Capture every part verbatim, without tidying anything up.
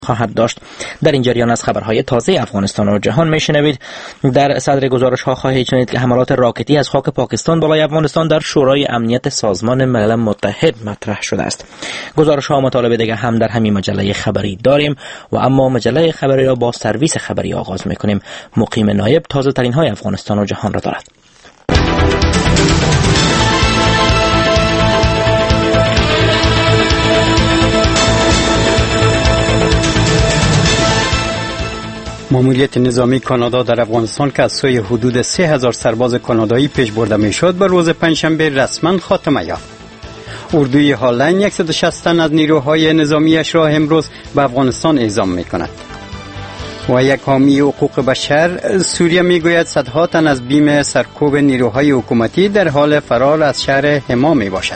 خواهد داشت. در این جریان از خبرهای تازه افغانستان و جهان میشنوید. در صدر گزارش ها خواهید شنید که حملات راکتی از خاک پاکستان بالای افغانستان در شورای امنیت سازمان ملل متحد مطرح شده است. گزارش ها مطالب دیگه هم در همین مجله خبری داریم و اما مجله خبری را با سرویس خبری آغاز میکنیم. مقیم نایب تازه ترین های افغانستان و جهان را دارد. ماموریت نظامی کانادا در افغانستان که از سوی حدود سه هزار سرباز کانادایی پیش برده میشد به روز پنجشنبه رسما خاتمه یافت. اردوی هالند صد و شصت تن از نیروهای نظامیش را امروز به افغانستان اعزام میکند. و یک حامی حقوق بشر سوریه میگوید صدها تن از بیم سرکوب نیروهای حکومتی در حال فرار از شهر حما می باشد.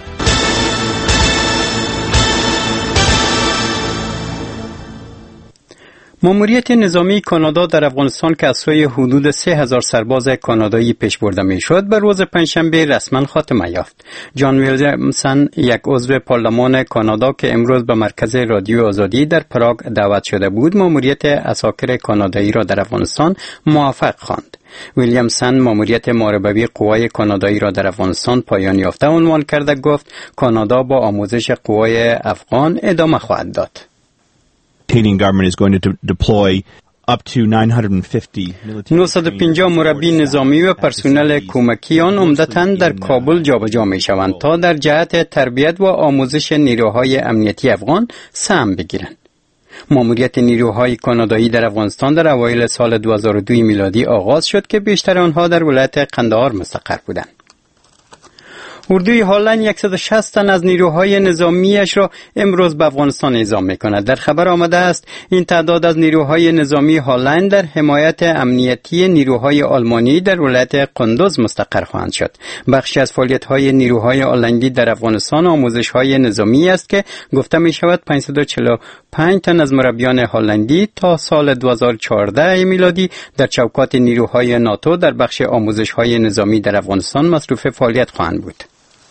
ماموریت نظامی کانادا در افغانستان که از سوی حدود سه هزار سرباز کانادایی پیش برده میشد به روز پنجشنبه رسما خاتمه یافت. جان ویلیامسن، یک عضو پارلمان کانادا که امروز به مرکز رادیو آزادی در پراگ دعوت شده بود، ماموریت عساکر کانادایی را در افغانستان موفق خواند. ویلیامسن ماموریت محاربوی قوای کانادایی را در افغانستان پایان یافته عنوان کرده، گفت کانادا با آموزش قوای افغان ادامه خواهد داد. Canadian government is going to de- deploy up to نهصد و پنجاه مربی نظامی و پرسنل کمکی آن عمدتاً در کابل جابجا می شوند تا در جهت تربیت و آموزش نیروهای امنیتی افغان سهم بگیرند. ماموریت نیروهای کانادایی در افغانستان در اوایل سال دو هزار و دو میلادی آغاز شد که بیشتر آنها در ولایت قندهار مستقر بودند. اردوی هالند صد و شصت تن از نیروهای نظامیش را امروز به افغانستان اعزام می‌کند. در خبر آمده است این تعداد از نیروهای نظامی هالند در حمایت امنیتی نیروهای آلمانی در ولایت قندوز مستقر خواهند شد. بخشی از فعالیت‌های نیروهای هالندی در افغانستان آموزش‌های نظامی است که گفته می‌شود پانصد و چهل و پنج تن از مربیان هالندی تا سال دو هزار و چهارده میلادی در چوکات نیروهای ناتو در بخش آموزش‌های نظامی در افغانستان مصروف فعالیت خواهند بود.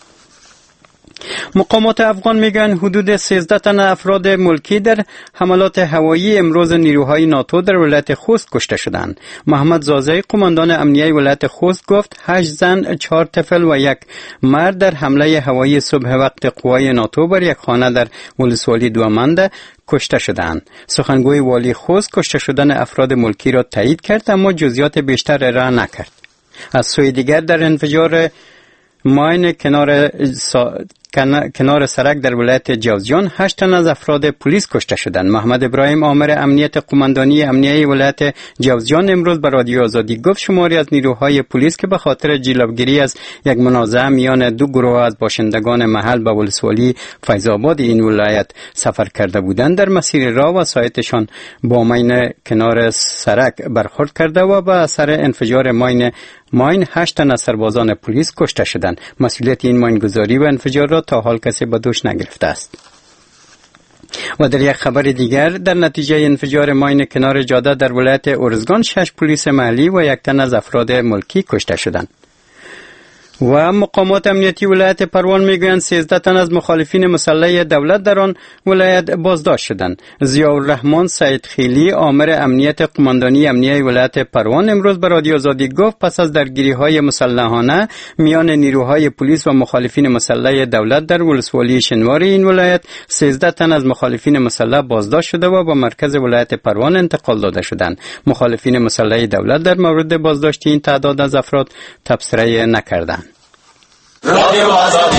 مقامات افغان میگن حدود سیزده تن افراد ملکی در حملات هوایی امروز نیروهای ناتو در ولایت خوست کشته شدند. محمد زازی قماندان امنیه ولایت خوست گفت هشت زن، چهار طفل و یک مرد در حمله هوایی صبح وقت قوای ناتو بر یک خانه در ولسوالی دوامند کشته شدند. سخنگوی والی خوست کشته شدن افراد ملکی را تایید کرد اما جزئیات بیشتر ارائه نکرد. از سوی دیگر در انفجار ماین کنار سا... کنار سرک در ولایت جوزجان هشت تن از افراد پلیس کشته شدند. محمد ابراهیم آمر امنیت قماندانی امنیه ولایت جوزجان امروز به رادیو آزادی گفت شماری از نیروهای پلیس که به خاطر جلوگیری از یک منازعه میان دو گروه از باشندگان محل به ولسوالی فیض‌آباد این ولایت سفر کرده بودند در مسیر راه و سایتشان با ماین کنار سرک برخورد کرده و به اثر انفجار ماین ماین هشت تن از سربازان پلیس کشته شدند. مسئولیت این ماینگذاری و انفجار را تا حال کسی به دوش نگرفته است. و در یک خبر دیگر در نتیجه انفجار ماین کنار جاده در ولایت ارزگان شش پلیس محلی و یک تن از افراد ملکی کشته شدند. و مقامات امنیتی ولایت پروان میگویند سیزده تن از مخالفین مسلح دولت در آن ولایت بازداشت شدند. ضیاءالرحمن سعید خیلی آمر امنیت قماندانی امنیه ولایت پروان امروز به رادیو آزادی گفت پس از درگیری‌های مسلحانه میان نیروهای پلیس و مخالفین مسلح دولت در ولسوالی شنوار این ولایت سیزده تن از مخالفین مسلح بازداشت شده و به مرکز ولایت پروان انتقال داده شدند. مخالفین مسلح دولت در مورد بازداشت این تعداد از افراد تبصره نکردند. رادیو آزادی.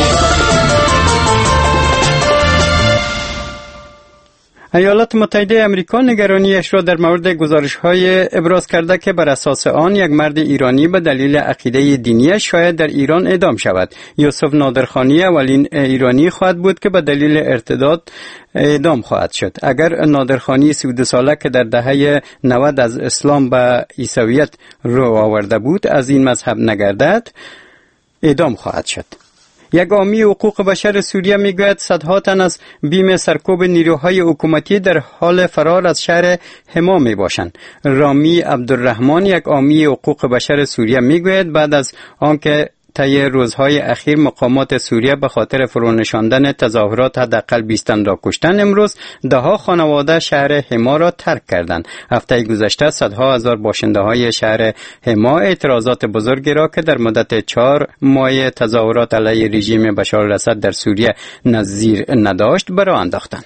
ایالات متحده آمریکا نگرانیش را در مورد گزارش‌های ابراز کرده که بر اساس آن یک مرد ایرانی به دلیل عقیده دینی شاید در ایران اعدام شود. یوسف نادرخانی اولین ایرانی خواهد بود که به دلیل ارتداد اعدام خواهد شد. اگر نادرخانی سی و دو ساله که در دهه نود از اسلام به عیسویت رو آورده بود از این مذهب نگردد اعدام خواهد شد. یک حامی حقوق بشر سوریه میگوید صدها تن از بیم سرکوب نیروهای حکومتی در حال فرار از شهر حما می باشند. رامی عبدالرحمن یک حامی حقوق بشر سوریه میگوید بعد از آنکه طی روزهای اخیر مقامات سوریه به خاطر فرونشاندن تظاهرات حداقل بیست تن را کشتن، امروز ده ها خانواده شهر حما را ترک کردند. هفته گذشته صدها هزار باشنده های شهر حما اعتراضات بزرگی را که در مدت چهار ماه تظاهرات علیه رژیم بشار الاسد در سوریه نظیر نداشت برآ انداختند.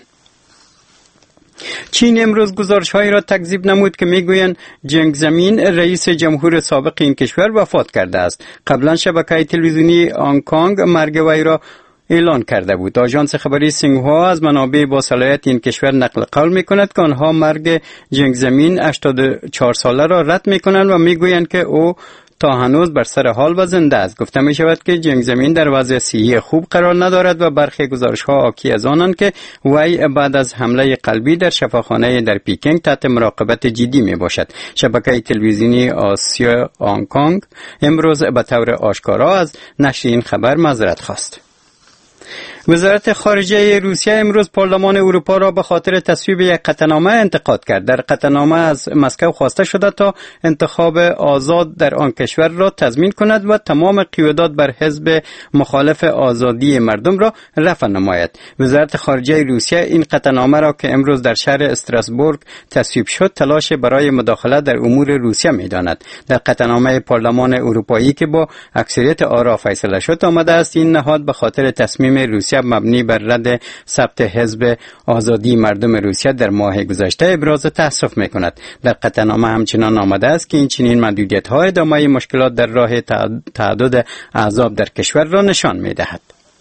چین امروز گزارش‌هایی را تکذیب نمود که میگویند جنگ زمین رئیس جمهور سابق این کشور وفات کرده است. قبلا شبکه تلویزیونی هنگ کنگ مرگ وی را اعلان کرده بود. آژانس خبری سینگهوا از منابع با صلاحیت این کشور نقل قول میکند که آنها مرگ جنگ زمین هشتاد و چهار ساله را رد میکنند و میگویند که او تا هنوز بر سر حال و زنده است. گفته می شود که جنگ زمین در وضع صحی خوب قرار ندارد و برخی گزارش‌ها حاکی از آنند که وی بعد از حمله قلبی در شفاخانه در پیکنگ تحت مراقبت جدی می باشد. شبکه تلویزیونی آسیا هنگ کنگ امروز به طور آشکارا از نشر این خبر معذرت خواست. وزارت خارجه روسیه امروز پارلمان اروپا را به خاطر تصویب یک قطعنامه انتقاد کرد. در قطعنامه از مسکو خواسته شده تا انتخاب آزاد در آن کشور را تضمین کند و تمام قیودات بر حزب مخالف آزادی مردم را رفع نماید. وزارت خارجه روسیه این قطعنامه را که امروز در شهر استراسبورگ تصویب شد تلاش برای مداخله در امور روسیه می‌داند. در قطعنامه پارلمان اروپایی که با اکثریت آرا فیصله شد آمده است این نهاد به خاطر تصمیم روسیه مبنی بر رد ثبت حزب آزادی مردم روسیه در ماه گذشته ابراز تأسف می‌کند. در قطعنامه همچنان آمده است که این چنین محدودیت‌ها ادامه مشکلات در راه تعدد احزاب در کشور را نشان می‌دهد.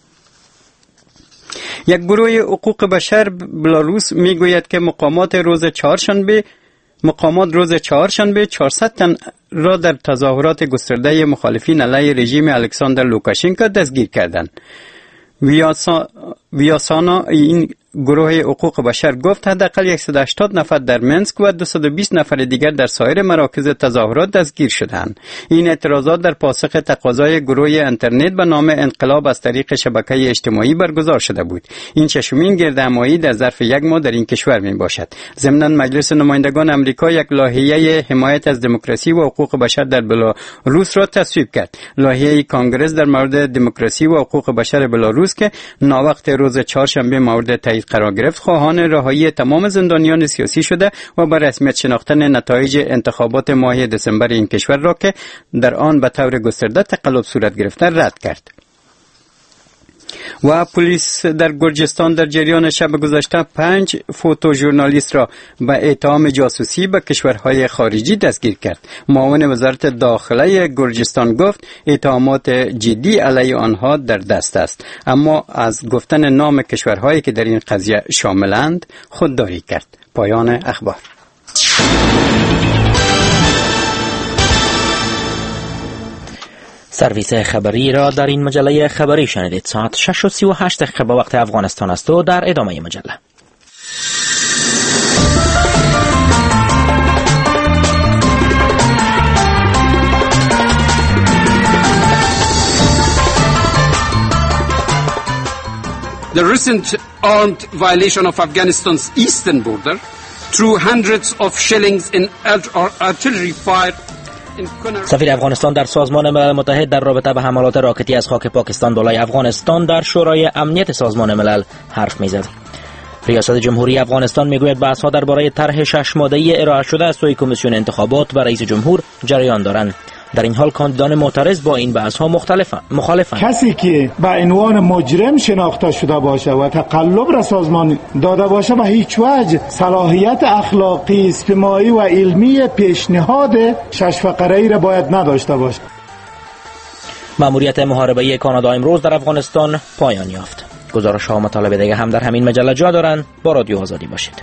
یک گروه حقوق بشر بلاروس می‌گوید که مقامات روز چهارشنبه مقامات روز چهارشنبه چهارصد تن را در تظاهرات گسترده مخالفین علیه رژیم الکساندر لوکاشنکو دستگیر کردند. ویاسا ویاسانا این گروه حقوق بشر گفت حداقل صد و هشتاد نفر در منسک و دویست و بیست نفر دیگر در سایر مراکز تظاهرات دستگیر شدند. این اعتراضات در پاسخ تقاضای گروه اینترنت به نام انقلاب از طریق شبکه اجتماعی برگزار شده بود. این ششمین گردهمایی در ظرف یک ماه در این کشور می باشد. ضمناً مجلس نمایندگان آمریکا یک لایحه حمایت از دموکراسی و حقوق بشر در بلاروس را تصویب کرد. لایحه کنگره در مورد دموکراسی و حقوق بشر بلاروس که ناوقت روز چهارشنبه مورد تایید قرار گرفت خواهان رهایی تمام زندانیان سیاسی شده و بر رسمیت شناختن نتایج انتخابات ماه دسامبر این کشور را که در آن به طور گسترده تقلب صورت گرفته رد کرد. و پلیس در گرجستان در جریان شب گذشته پنج فوتو ژورنالیست را به اتهام جاسوسی به کشورهای خارجی دستگیر کرد. معاون وزارت داخله گرجستان گفت اتهامات جدی علیه آنها در دست است، اما از گفتن نام کشورهایی که در این قضیه شاملند خودداری کرد. پایان اخبار. سرویس خبری را در این مجله خبری شنیدید. ساعت شش و سی و هشت دقیقه به وقت افغانستان است و در ادامه مجله. The recent armed violation of Afghanistan's eastern border through hundreds of shellings in artillery fire. سفیر افغانستان در سازمان ملل متحد در رابطه به حملات راکتی از خاک پاکستان بالای افغانستان در شورای امنیت سازمان ملل حرف میزد. ریاست جمهوری افغانستان میگوید بحث‌ها درباره طرح شش ماده‌ای ارائه شده از سوی کمیسیون انتخابات و رئیس جمهور جریان دارند. در این حال کاندیدان معترض با این بحث‌ها مخالفند. کسی که به عنوان مجرم شناخته شده باشه و تقلب را سازمان داده باشه به هیچ وجه صلاحیت اخلاقی، اجتماعی و علمی پیشنهاد شش فقره‌ای را باید نداشته باشه. مأموریت محاربه‌ای کانادا امروز در افغانستان پایان یافت. گزارش‌ها و مطالب دیگه هم در همین مجله جا دارند. با رادیو آزادی باشید.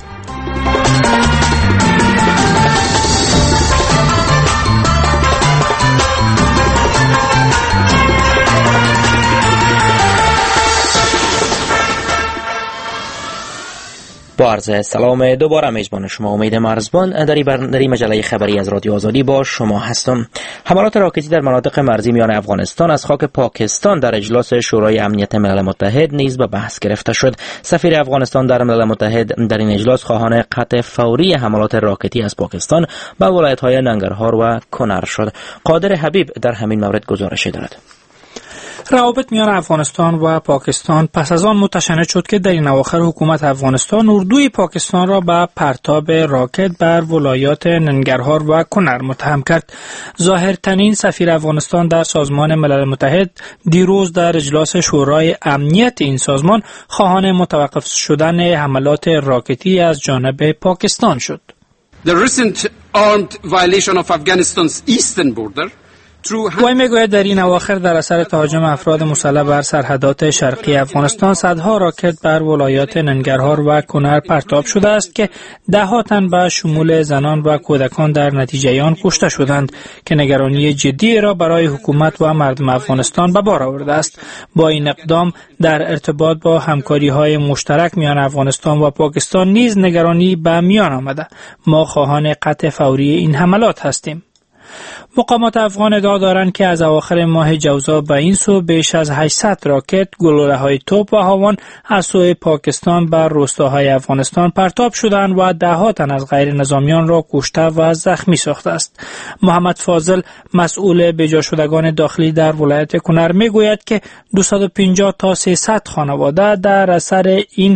با عرض سلام دوباره میزبان شما امید مرزبان در این مجله خبری از رادیو آزادی با شما هستم. حملات راکتی در مناطق مرزی میان افغانستان از خاک پاکستان در اجلاس شورای امنیت ملل متحد نیز به بحث گرفته شد. سفیر افغانستان در ملل متحد در این اجلاس خواهان قطع فوری حملات راکتی از پاکستان به ولایت‌های ننگرهار و کنر شد. قادر حبیب در همین مورد گزارشی دارد. روابط میان افغانستان و پاکستان پس از آن متشنج شد که در این اواخر حکومت افغانستان اردوی پاکستان را به پرتاب راکت بر ولایات ننگرهار و کنر متهم کرد. ظاهرترین سفیر افغانستان در سازمان ملل متحد دیروز در اجلاس شورای امنیت این سازمان خواهان متوقف شدن حملات راکتی از جانب پاکستان شد. The recent armed violation of Afghanistan's eastern border وی میگوید در این اواخر در اثر تهاجم افراد مسلح بر سرحدات شرقی افغانستان صدها راکت بر ولایات ننگرهار و کنر پرتاب شده است که ده ها تن به شمول زنان و کودکان در نتیجه آن کشته شدند که نگرانی جدی را برای حکومت و مردم افغانستان به بار آورده است. با این اقدام در ارتباط با همکاری‌های مشترک میان افغانستان و پاکستان نیز نگرانی به میان آمده. ما خواهان قطع فوری این حملات هستیم. مقامات افغان ادعا دارند که از اواخر ماه جوزا به این سو بیش از هشتصد راکت، گلوله‌های توپ و هاون از سوی پاکستان بر روستاهای افغانستان پرتاب شدند و ده ها تن از غیر نظامیان را کشته و زخمی ساخته است. محمد فاضل، مسئول بجا شدگان داخلی در ولایت کنر، میگوید که دویست و پنجاه تا سیصد خانواده در اثر این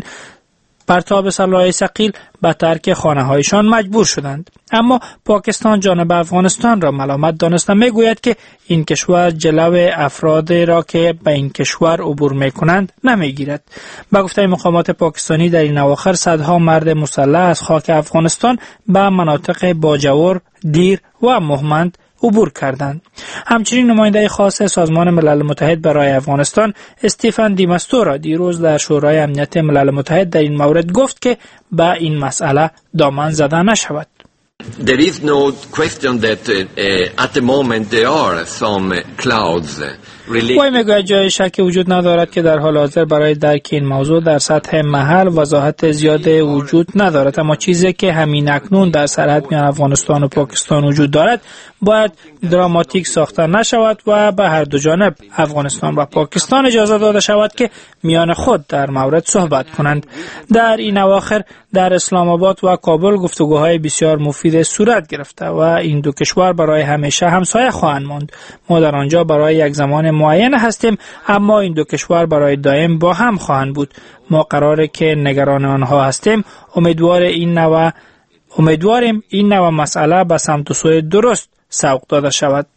پرتاب سلاح ثقیل به ترک خانه‌هایشان مجبور شدند. اما پاکستان جانب افغانستان را ملامت دانسته میگوید که این کشور جلو افراد را که به این کشور عبور میکنند نمیگیرد. به گفته مقامات پاکستانی در این اواخر صدها مرد مسلح از خاک افغانستان به مناطق باجور، دیر و مهمند عبور کردند. همچنین نماینده خاص سازمان ملل متحد برای افغانستان استیفن دیمستورا دیروز در شورای امنیت ملل متحد در این مورد گفت که به این مسئله دامن زده نشود. There is no question that uh, at the moment there are some clouds. وی میگوید جای شکی وجود ندارد که در حال حاضر برای درک این موضوع در سطح محل وضاحت زیاد وجود ندارد، اما چیزی که همین اکنون در سرحد میان افغانستان و پاکستان وجود دارد باید دراماتیک ساخته نشود و به هر دو جانب افغانستان و پاکستان اجازه داده شود که میان خود در مورد صحبت کنند. در این اواخر در اسلام آباد و کابل گفتگوهای بسیار مفید صورت گرفته و این دو کشور برای همیشه همسایه خواهند ماند. ما در آنجا برای یک زمان معین هستیم، اما این دو کشور برای دائم با هم خواهند بود. ما قراره که نگران آنها هستیم. امیدوار این نوع امیدواریم این نوع مسئله به سمت و سوی درست سوق داده شود.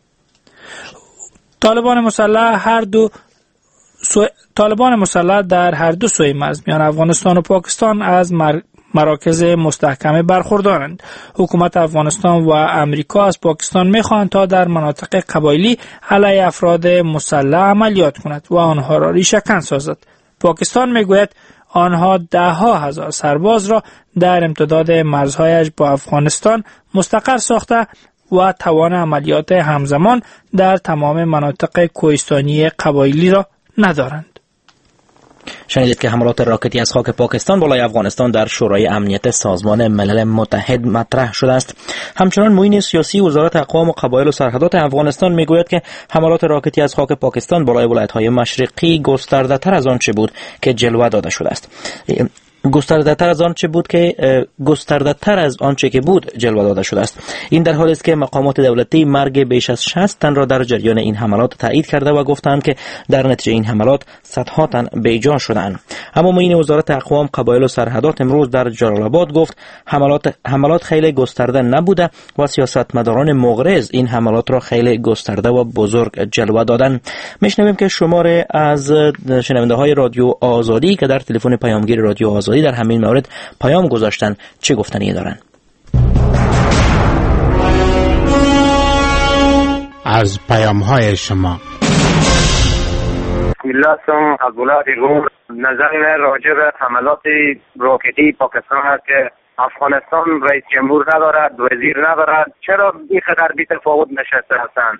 طالبان مسلح هر دو سو... طالبان مسلح در هر دو سوی مرز میان افغانستان و پاکستان از مر... مراکز مستحکم برخوردارند. حکومت افغانستان و امریکا از پاکستان میخواهند تا در مناطق قبایلی علیه افراد مسلح عملیات کند و آنها را ریشه‌کن سازد. پاکستان میگوید آنها ده ها هزار سرباز را در امتداد مرزهایش با افغانستان مستقر ساخته و توان عملیات همزمان در تمام مناطق کوهستانی قبایلی را ندارند. شنیدید که حملات راکتی از خاک پاکستان بالای افغانستان در شورای امنیت سازمان ملل متحد مطرح شده است. همچنان معین سیاسی وزارت اقوام و قبایل و سرحدات افغانستان میگوید که حملات راکتی از خاک پاکستان بالای ولایت‌های مشرقی گسترده‌تر از آنچه بود که جلوه داده شده است. گسترده‌تر از آنچه بود که گسترده‌تر از آنچه که بود جلوه داده شده است. این در حالی است که مقامات دولتی مرگ بیش از شصت تن را در جریان این حملات تایید کرده و گفتند که در نتیجه این حملات صدها تن بیجان شدند. اما معین وزارت اقوام، قبایل و سرحدات امروز در جلال آباد گفت حملات حملات خیلی گسترده نبوده و سیاستمداران مغرض این حملات را خیلی گسترده و بزرگ جلوه دادند. میشنویم که شماره از شنونده‌های رادیو آزادی که در تلفن پیامگیر رادیو آزادی در همین مورد پیام گذاشتن چه گفتنی دارن؟ از پیام های شما میلاتم از ولایت غور. نظر من راجع به حملات راکتی پاکستان است که افغانستان رئیس جمهور ندارد، وزیر ندارد. چرا این قدر بی تفاوت نشسته هستند؟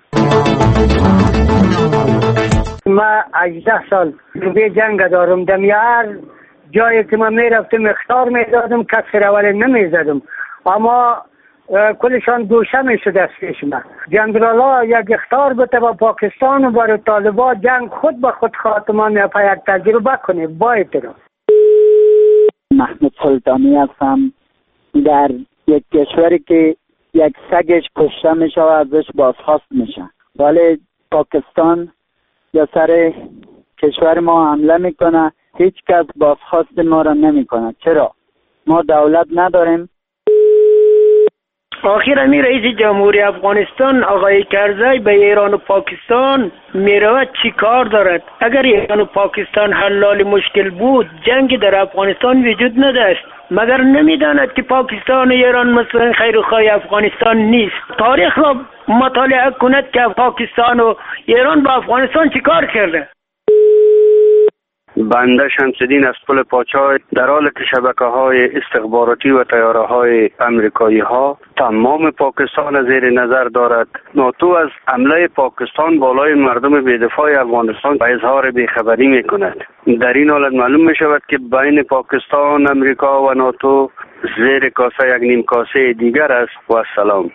ما هجده سال به جنگ دارم. دمیار جایی که من میرفتم اختار میدادم، کسی را ولی نمیزدم، اما کلشان دوشه میشد از پیش من. جنگرالا یک اختار بده با پاکستان و برای طالبان جنگ خود به خود خاتمه میپا یک تجربه کنه. باید رو محمود سلطانی هستم. در یک کشوری که یک سگش کشته میشه و ازش بازخواست میشه، ولی پاکستان یا سر کشور ما حمله میکنه، هیچ کس بازخواست ما را نمیکنه. چرا؟ ما دولت نداریم؟ آخر امی رئیس جمهوری افغانستان آقای کرزی به ایران و پاکستان میرود چی کار دارد؟ اگر ایران و پاکستان حلال مشکل بود جنگ در افغانستان وجود نداشت. مگر نمیداند که پاکستان و ایران مثلا خیرخواه افغانستان نیست؟ تاریخ را مطالعه کند که پاکستان و ایران با افغانستان چی کار کرده. بنده شمس‌الدین از پل پاچای در حال که شبکه‌های استخباراتی و طیاره‌های آمریکایی ها تمام پاکستان را زیر نظر دارد. ناتو از حمله پاکستان بالای مردم بی‌دفاع افغانستان به اظهار بیخبری می‌کند. در این حالت معلوم می‌شود که بین پاکستان، امریکا و ناتو زیر کاسه یک نیم کاسه دیگر است. و سلام.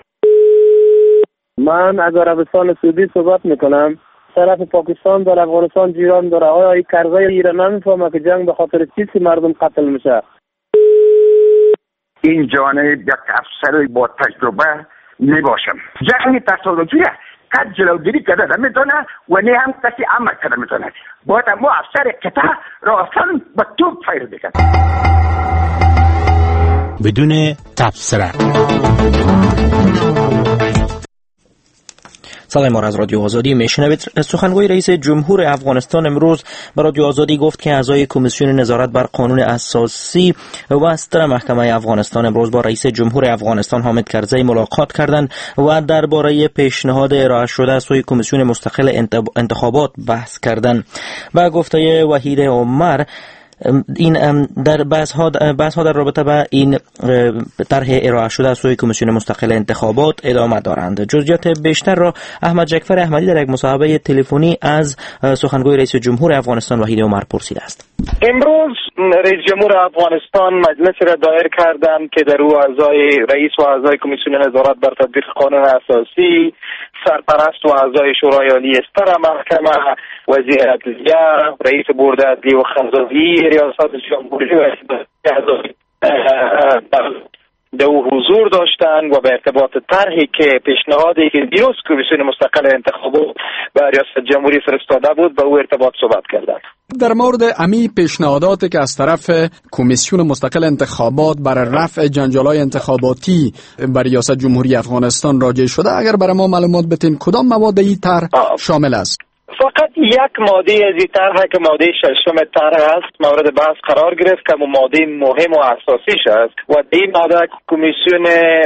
من از عربستان سعودی صحبت می‌کنم. طرف پاکستان در افغانستان جیران داره. آیا این کرزی ایران نمیفهمه که جنگ به خاطر چیزی مردم قتل میشه؟ این جانب یک افسر با تجربه نباشم. جنگ تصادفی قد جلوگیری کرده نمیتونه و نه هم کسی عمل کرده میتونه. باید ما افسر قطع را اصلا به توپ فیر بکن. بدون تبصره. صدای ما از رادیو آزادی میشنوید. سخنگوی رئیس جمهور افغانستان امروز به رادیو آزادی گفت که اعضای کمیسیون نظارت بر قانون اساسی و ستر محکمه افغانستان امروز با رئیس جمهور افغانستان حامد کرزی ملاقات کردند و درباره پیشنهاد ارائه شده از سوی کمیسیون مستقل انتخابات بحث کردند. با گفته وحید عمر این در بحث ها بحث ها در رابطه با این طرح ارائه شده از سوی کمیسیون مستقل انتخابات ادامه دارند. جزئیات بیشتر را احمد جعفر احمدی در یک مصاحبه تلفنی از سخنگوی رئیس جمهور افغانستان وحید عمر پرسیده است. امروز رئیس جمهور افغانستان مجلس را دایر کردند که در او اعضای رئیس و اعضای کمیسیون نظارت بر تطبیق قانون اساسی، سرپرست و اعضای شورای عالی ستر محکمه، وزیر عدلیه، رئیس بورد عدلی و قضایی، ریاست جمهوری و اعضای در او حضور داشتند و به ارتباط طرحی که پیشنهادی که دیروز کمیسیون مستقل انتخابات به ریاست جمهوری فرستاده بود به او ارتباط صحبت کردند. در مورد امی پیشنهاداتی که از طرف کمیسیون مستقل انتخابات برای رفع جنجال‌های انتخاباتی بر ریاست جمهوری افغانستان راجع شده، اگر برای ما معلومات بدین کدام مواد این طرح شامل است؟ فقط یک ماده از این طرح که ماده ششم طرح است مورد بحث قرار گرفت که ماده مهم و اساسیش است و این ماده کمیسیون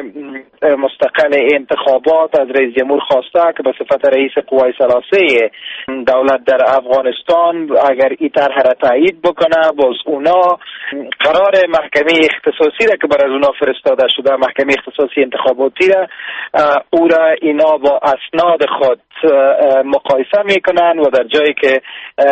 مستقل انتخابات از رئیس جمهور خواسته که به صفت رئیس قوای ثلاثه دولت در افغانستان اگر این طرح را تایید بکنه باز اونا قرار محکمه اختصاصی را که بر از اونا فرستاده شده، محکمه اختصاصی انتخاباتی را او را اینا با اسناد خود مقایسه میکنن و در جایی که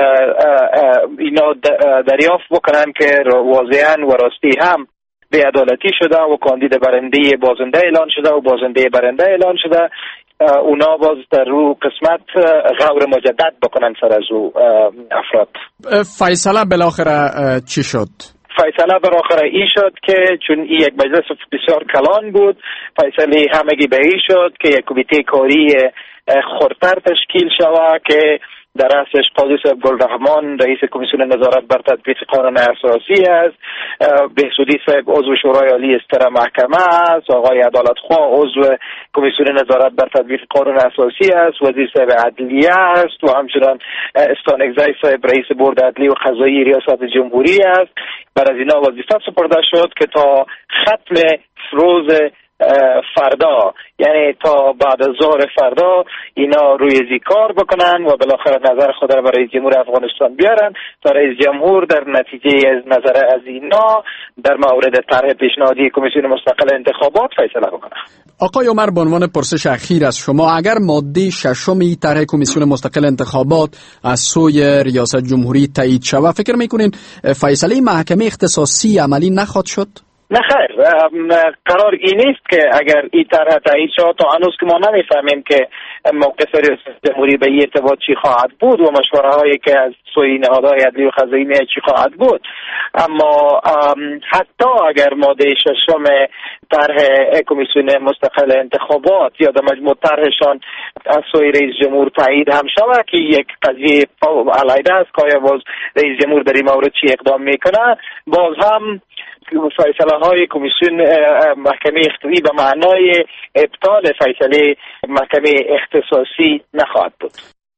اینا دریافت بکنن که واضحاً و راستی هم بی‌عدالتی شده و کاندید برنده بازنده اعلان شده و بازنده برنده اعلان شده، اونا باز در رو قسمت غور مجدد بکنن سر از او افراد. فیصله بالاخره چی شد؟ فیصله بالاخره ای شد که چون این یک مجلس بسیار کلان بود، فیصله همگی به ای شد که یک کمیته کاری خردتر تشکیل شود که در رأسش قاضی صاحب گلرحمان رئیس کمیسیون نظارت بر تطبیق قانون اساسی است، بهسودی صاحب عضو شورای عالی ستر محکمه است، آقای عدالتخواه عضو کمیسیون نظارت بر تطبیق قانون اساسی است، وزیر صاحب عدلیه است و همچنان استانکزی صاحب رئیس بورد عدلی و قضایی ریاست جمهوری است. بر از اینا وظیفه سپرده شد که تا ختم روز فردا، یعنی تا بعد از ظهر فردا اینا روی زی کار بکنن و بالاخره نظر خود را برای جمهور افغانستان بیارن تا رئیس جمهور در نتیجه از نظر از اینا در مورد طرح پیشنهادی کمیسیون مستقل انتخابات فیصله بکنه. آقای عمر، به عنوان پرسش اخیر از شما، اگر ماده ششم طرح کمیسیون مستقل انتخابات از سوی ریاست جمهوری تایید شود، فکر میکنین فیصله محکمه اختصاصی عملی نخواهد شد؟ نه خیر، قرار این است که اگر این طرح تایید شد، تا هنوز که ما نمیفهمیم که موقف ریاست جمهوری به این ارتباط چی خواهد بود و مشوره هایی که از سوی نهادهای عدلی و خزینه چی خواهد بود. اما حتی اگر ماده ششم طرح کمیسیون مستقل انتخابات یا در مجموع طرحشان از سوی رئیس جمهور تایید هم شود که یک قضیه علیحده است که آیا باز رئیس جمهور در این مورد چی اقدام میکنه، باز هم فیصله های کمیسیون محکمه اختصاصی به معنای ابطال فیصله محکمه اختصاصی نخواهد بود.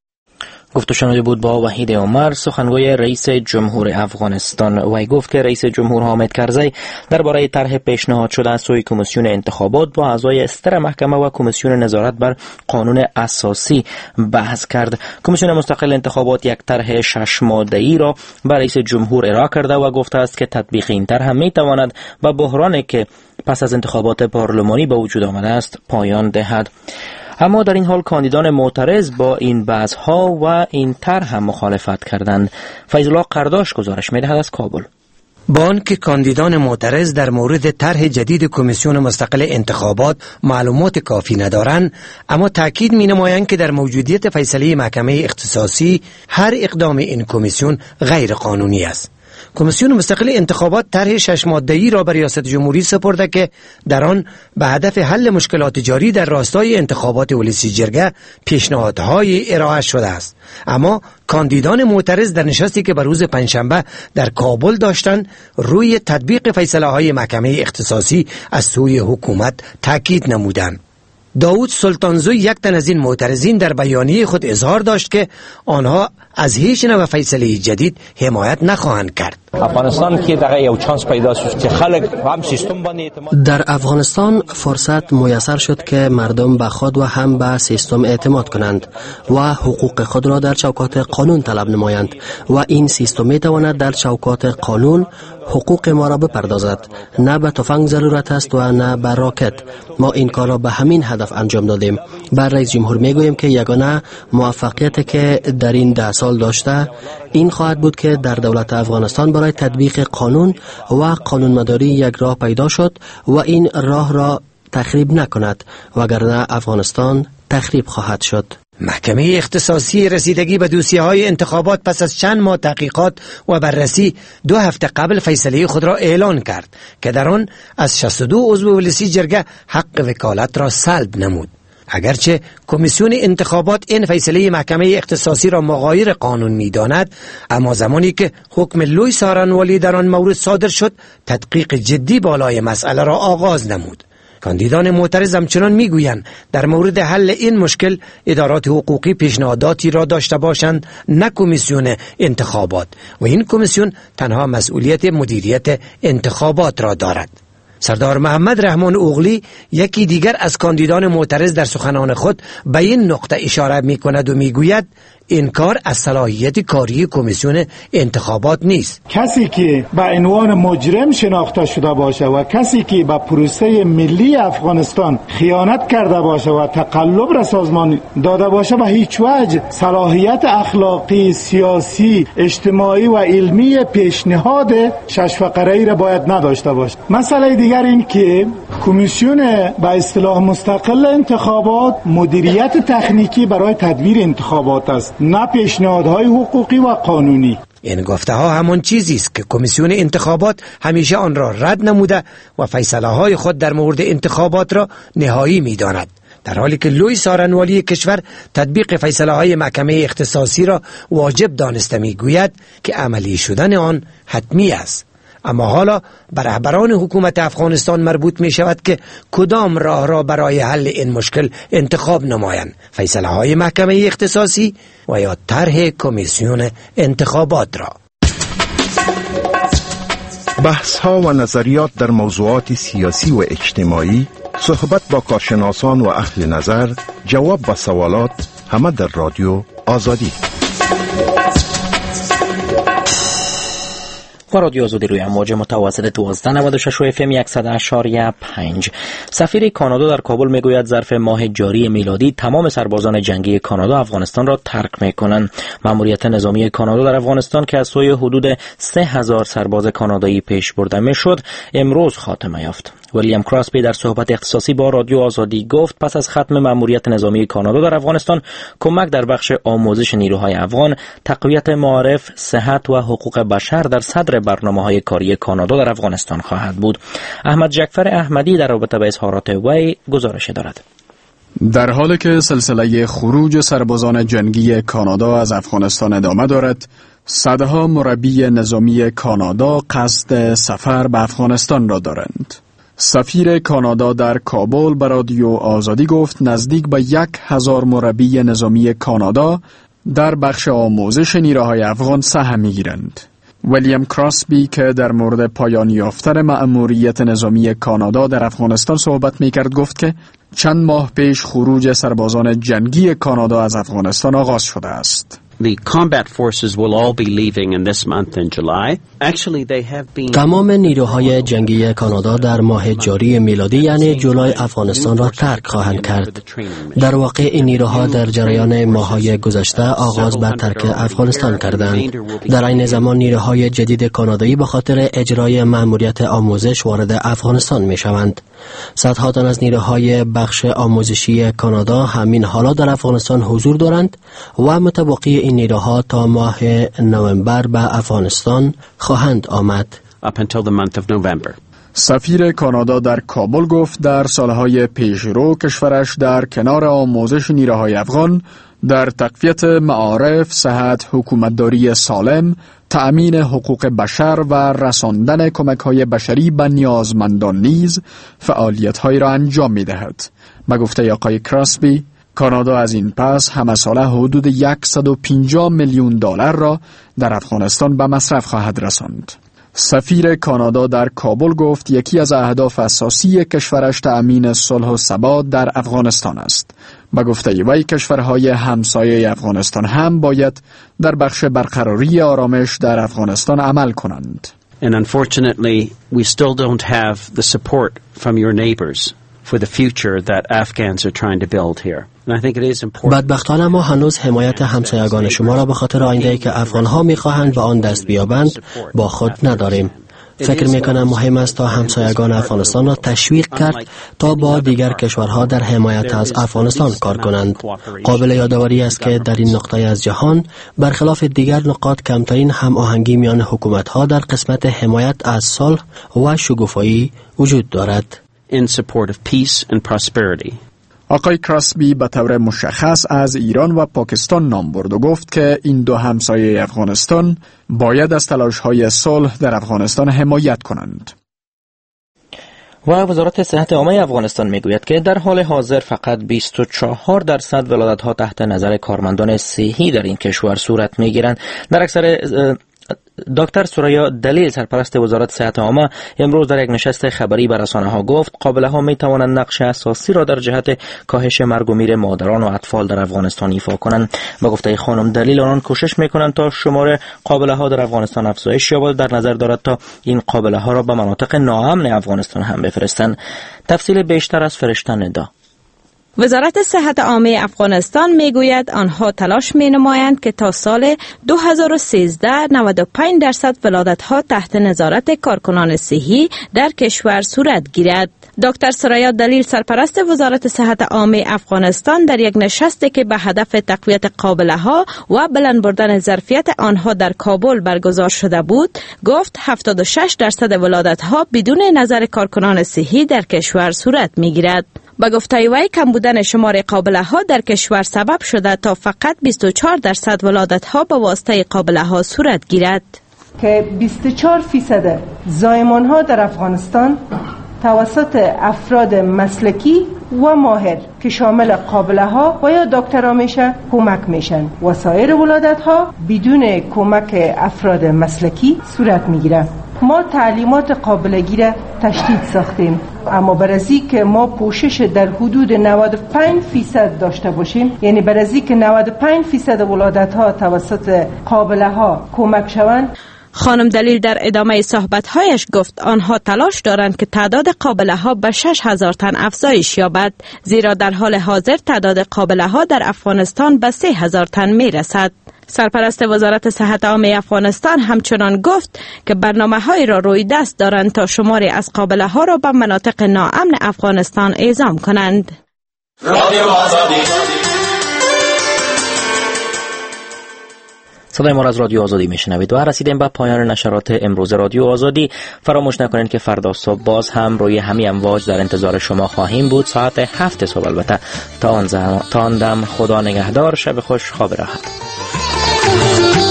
گفته شنوده بود با وحید عمر، سخنگوی رئیس جمهور افغانستان. وی گفت که رئیس جمهور حامد کرزی درباره طرح پیشنهاد شده از سوی کمیسیون انتخابات با اعضای استر محکمه و کمیسیون نظارت بر قانون اساسی بحث کرد. کمیسیون مستقل انتخابات یک طرح شش ماده‌ای را به رئیس جمهور ارائه کرده و گفته است که تطبیق این طرح می تواند به بحرانی که پس از انتخابات پارلمانی به وجود آمده است پایان دهد. اما در این حال کاندیدان معترض با این بحث‌ها و این طرح هم مخالفت کردند. فیض الله قرداش گزارش می‌دهد از کابل. با آنکه کاندیدان معترض در مورد طرح جدید کمیسیون مستقل انتخابات معلومات کافی ندارند، اما تاکید می‌نمایند که در موجودیت فیصله محکمه اختصاصی هر اقدام این کمیسیون غیر قانونی است. کمیسیون مستقل انتخابات طرح شش ماده‌ای را به ریاست جمهوری سپرده که در آن به هدف حل مشکلات جاری در راستای انتخابات ولسی جرگه پیشنهادهای ارائه شده است. اما کاندیدان معترض در نشستی که به روز پنجشنبه در کابل داشتند روی تطبیق فیصله‌های محکمه اختصاصی از سوی حکومت تاکید نمودند. داود سلطانزوی یک تن از این معترضین در بیانیه خود اظهار داشت که آنها از هیچ نوع فیصله جدید حمایت نخواهند کرد. افغانستان که دغه یو چانس پیدا شد که خلک هم سیستم باندې اعتماد در افغانستان فرصت میسر شد که مردم به خود و هم به سیستم اعتماد کنند و حقوق خود را در چوکات قانون طلب نمایند و این سیستم میتواند در چوکات قانون حقوق ما را بپردازد. نه به تفنگ ضرورت است و نه به راکت. ما این کار را به همین هدف انجام دادیم. بر رئیس جمهور میگوییم که یگانه موفقیتی که در این ده سال داشته این خواهد بود که در دولت افغانستان برای تطبیق قانون و قانونمداری یک راه پیدا شد و این راه را تخریب نکند، وگرنه افغانستان تخریب خواهد شد. محکمه اختصاصی رسیدگی به دوسیه های انتخابات پس از چند ماه تحقیقات و بررسی دو هفته قبل فیصله خود را اعلان کرد که در آن از شصت و دو عضو ولسی جرگه حق وکالت را سلب نمود. اگرچه کمیسیون انتخابات این فیصله محکمه اختصاصی را مغایر قانون می داند، اما زمانی که حکم لوی سارنوالی در آن مورد صادر شد تدقیق جدی بالای مسئله را آغاز نمود. کاندیدان معترض همچنان میگویند در مورد حل این مشکل ادارات حقوقی پیشنهاداتی را داشته باشند، نه کمیسیون انتخابات، و این کمیسیون تنها مسئولیت مدیریت انتخابات را دارد. سردار محمد رحمان اوغلی یکی دیگر از کاندیدان معترض در سخنان خود به این نقطه اشاره می کند و می گوید این کار از صلاحیت کاری کمیسیون انتخابات نیست. کسی که به عنوان مجرم شناخته شده باشه و کسی که به پروسه ملی افغانستان خیانت کرده باشه و تقلب را سازمان داده باشه به هیچ وجه صلاحیت اخلاقی، سیاسی، اجتماعی و علمی پیشنهاد شش فقره‌ای را باید نداشته باشه. مسئله دیگر این که کمیسیون به اصطلاح مستقل انتخابات مدیریت تکنیکی برای تدبیر انتخابات است، نه پیشنهادهای حقوقی و قانونی. این گفته ها همان چیزی است که کمیسیون انتخابات همیشه آن را رد نموده و فیصله های خود در مورد انتخابات را نهایی می داند، در حالی که لوی سارنوالی کشور تطبیق فیصله های محکمه اختصاصی را واجب دانسته می گوید که عملی شدن آن حتمی است. اما حالا بر رهبران حکومت افغانستان مربوط می شود که کدام راه را برای حل این مشکل انتخاب نمایند، فیصله های محکمه اختصاصی و یا طرح کمیسیون انتخابات را. بحث ها و نظریات در موضوعات سیاسی و اجتماعی، صحبت با کارشناسان و اهل نظر، جواب به سوالات، همه در رادیو آزادی. و رادیو آزادی روی امواج متوسط دوازده نود و شش و اف ام صد و اشاری پنج. سفیر کانادا در کابل میگوید ظرف ماه جاری میلادی تمام سربازان جنگی کانادا افغانستان را ترک میکنند. مأموریت نظامی کانادا در افغانستان که از سوی حدود سه هزار سرباز کانادایی پیش برده میشد امروز خاتمه یافت. ویلیام کراسبی در صحبت اختصاصی با رادیو آزادی گفت پس از ختم مأموریت نظامی کانادا در افغانستان کمک در بخش آموزش نیروهای افغان، تقویت معارف، صحت و حقوق بشر در صدر برنامه‌های کاری کانادا در افغانستان خواهد بود. احمد جعفر احمدی در رابطه با اظهارات وی گزارش دارد. در حالی که سلسله خروج سربازان جنگی کانادا از افغانستان ادامه دارد، صدها مربی نظامی کانادا قصد سفر به افغانستان را دارند. سفیر کانادا در کابل به رادیو آزادی گفت نزدیک به یک هزار مربی نظامی کانادا در بخش آموزش نیروهای افغان سهم می‌گیرند. ویلیام کراسبی که در مورد پایان یافتن مأموریت نظامی کانادا در افغانستان صحبت می‌کرد گفت که چند ماه پیش خروج سربازان جنگی کانادا از افغانستان آغاز شده است. The combat forces will all be leaving in this month in July. Actually, they have been... تمام نیروهای جنگی کانادا در ماه جاری میلادی یعنی جولای افغانستان را ترک خواهند کرد. در واقع این نیروها در جریان ماه‌های گذشته آغاز به ترک افغانستان کردند. در این زمان نیروهای جدید کانادایی به خاطر اجرای مأموریت آموزش وارد افغانستان می‌شوند. صدها تن از نیروهای بخش آموزشی کانادا همین حالا در افغانستان حضور دارند و متوقع این نیروها تا ماه نوامبر به افغانستان خواهند آمد. Up until the month of November. سفیر کانادا در کابل گفت در سالهای پیشرو کشورش در کنار آموزش نیروهای افغان در تقویت معارف، صحت، حکومتداری سالم، تأمین حقوق بشر و رساندن کمک‌های بشری به نیازمندان نیز فعالیت‌هایی را انجام می‌دهد. به گفته آقای کراسبی، کانادا از این پس همه ساله حدود صد و پنجاه میلیون دلار را در افغانستان به مصرف خواهد رساند. سفیر کانادا در کابل گفت یکی از اهداف اساسی کشورش تأمین صلح و ثبات در افغانستان است. به گفته وی کشورهای همسایه افغانستان هم باید در بخش برقراری آرامش در افغانستان عمل کنند. And unfortunately, we still don't have the support from your neighbors for the future that Afghans are trying to build here. And I think it is important. بدبختانه ما هنوز حمایت همسایگان شما را به خاطر آینده‌ای که افغان‌ها می‌خواهند به آن دست بیابند با خود نداریم. فکر می‌کنم مهم است تا همسایگان افغانستان را تشویق کرد تا با دیگر کشورها در حمایت از افغانستان کار کنند. قابل یادآوری است که در این نقطه از جهان برخلاف دیگر نقاط کمترین هماهنگی میان حکومت‌ها در قسمت حمایت از صلح و شکوفایی وجود دارد. In support of peace and prosperity. آقای کراسبی به طور مشخص از ایران و پاکستان نام برد و گفت که این دو همسایه افغانستان باید از تلاش‌های صلح در افغانستان حمایت کنند. و وزارت صحت عامه افغانستان میگوید که در حال حاضر فقط بیست و چهار درصد ولادت‌ها تحت نظر کارمندان صحی در این کشور صورت میگیرند. در اکثر دکتر سریا دلیل سرپرست وزارت صحت عامه امروز در یک نشست خبری به رسانه‌ها گفت قابله‌ها می‌توانند نقش اساسی را در جهت کاهش مرگ و میر مادران و اطفال در افغانستان ایفا کنند. به گفته خانم دلیل آنان کوشش می‌کنند تا شمار قابله‌ها در افغانستان افزایش یابد، در نظر دارد تا این قابله‌ها را به مناطق ناامن افغانستان هم بفرستند. تفصیل بیشتر از فرشته ندا. وزارت صحت عامه افغانستان میگوید آنها تلاش می نمایند که تا سال دو هزار و سیزده نود و پنج درصد ولادت‌ها تحت نظارت کارکنان صحی در کشور صورت گیرد. دکتر سریا دلیل سرپرست وزارت صحت عامه افغانستان در یک نشستی که به هدف تقویت قابله‌ها و بلند بردن ظرفیت آنها در کابل برگزار شده بود گفت هفتاد و شش درصد ولادت‌ها بدون نظر کارکنان صحی در کشور صورت می‌گیرد. با گفته وی کم بودن شمار قابله‌ها در کشور سبب شده تا فقط بیست و چهار درصد ولادت‌ها به واسطه قابله‌ها صورت گیرد. که بیست و چهار فیصد زایمان‌ها در افغانستان توسط افراد مسلکی و ماهر که شامل قابله‌ها و یا دکترها میشه کمک میشن و سایر ولادت‌ها بدون کمک افراد مسلکی صورت میگیره. ما تعلیمات قابلگی را تشدید ساختیم، اما برای که ما پوشش در حدود نود و پنج فیصد داشته باشیم، یعنی برای که نود و پنج فیصد ولادت‌ها توسط قابله‌ها کمک شوند. خانم دلیل در ادامه صحبت‌هایش گفت آنها تلاش دارند که تعداد قابله‌ها به شش هزار تن افزایش یابد، زیرا در حال حاضر تعداد قابله‌ها در افغانستان به سه هزار تن می‌رسد. سرپرست وزارت صحت عامه افغانستان همچنان گفت که برنامه‌هایی را روی دست دارند تا شماری از قابله‌ها را به مناطق ناامن افغانستان اعزام کنند. رادیو آزادی. صدای ما را از رادیو آزادی میشنوید و رسیدیم به پایان نشرات امروز رادیو آزادی. فراموش نکنید که فردا صبح باز هم روی همین امواج در انتظار شما خواهیم بود، ساعت هفت صبح البته. تا آن دم خدا نگهدار، شب خوش، خواب راحت.